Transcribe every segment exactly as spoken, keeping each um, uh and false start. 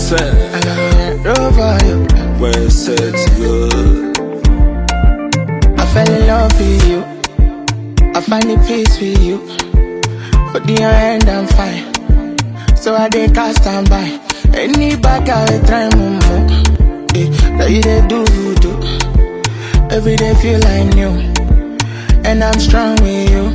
said, I got over you. when you said good. I fell in love with you. I find the peace with you. But in your hand I'm fine. So I did cast and buy. Any bag I will try mumu. Eh, that you they do do. Every day feel like new. And I'm strong with you.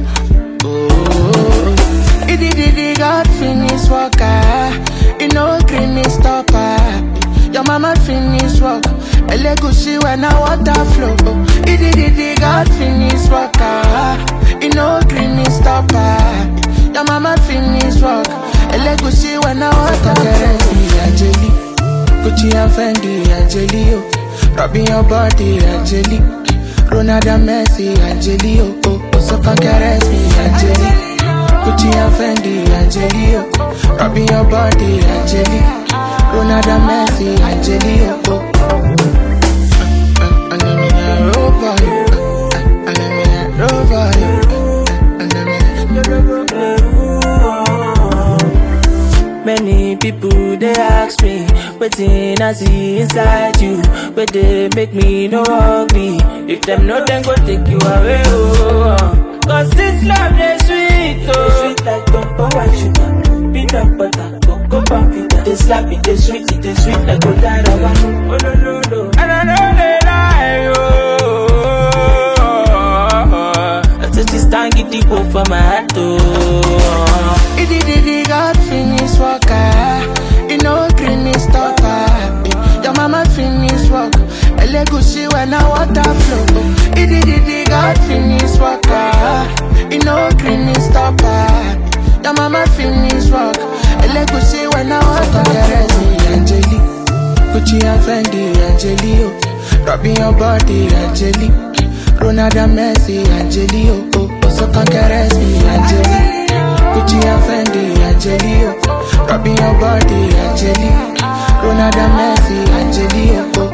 Oh, it did it God finish work. You know green is stopper. Your mama finish work. A legacy when I water flow. It did it God finish work. You know green is stopper. Your mama finish work. A legacy when I water flow. Angeli, Gucci and Fendi, Angeli, oh. Rubbing your body, Angeli. Ronaldo, Messi, Angeli, oh, oh. So come caress me, Angeli. Gucci and Fendi, Angeli, oh. Rubbing your body, Angeli. Ronaldo, Messi, Angeli, oh, oh. And let me hear over you. And let me hear over you. And let me hear over you. Many people they ask me, waiting I see inside you, but they make me no ugly. If them know, then go take you away. Oh, cause this love they sweet, oh, sweet like cocoa and sugar, peanut butter, cocoa pampita. They slap it, they sweet it, they sweet like Godiva. Oh no no no, and I know they lie, oh. I said this time get deep for my heart, oh. It did it, God finish work. You know green is stopper. Your mama finish work. A legacy when I water flow. It did it, God finish work. You know green is stopper. Your mama finish work. A legacy when I water flow. Angeli, Gucci and Fendi, Angeli, oh. Rubbing your body, Angeli. Ronaldo, Messi, Angeli, oh, oh. So come caress me, Angeli. Gucci and Fendi, Angeli, oh. Rubbing your body, Angeli. Ronaldo, Messi, Angeli, oh, oh.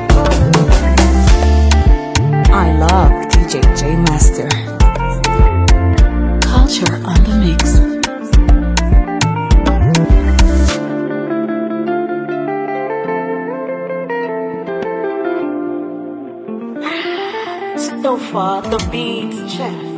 I love D J J Master. Culture on the mix. So far the beats, chef.